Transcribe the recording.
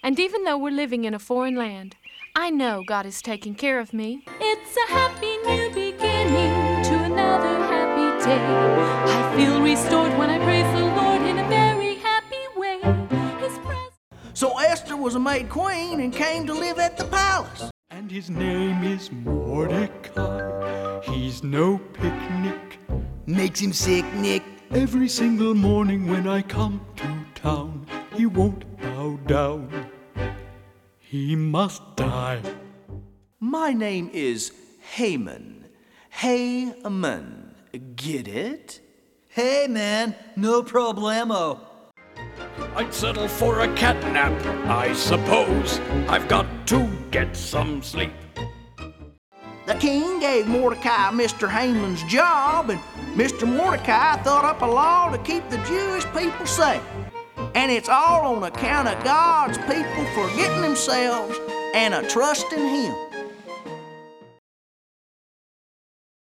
And even though we're living in a foreign land, I know God is taking care of me. It's a happy new beginning to another happy day. I feel restored when I praise the Lord in a very happy way. So Esther was made queen and came to live at the palace. And his name is Mordecai. He's no picnic. Makes him sick, Nick. Every single morning when I come to town, he won't bow down. He must die. My name is Haman. Haman. Get it? Hey, man, no problemo. I'd settle for a catnap, I suppose. I've got to get some sleep. The king gave Mordecai Mr. Haman's job, and Mr. Mordecai thought up a law to keep the Jewish people safe. And it's all on account of God's people forgetting themselves and trusting Him.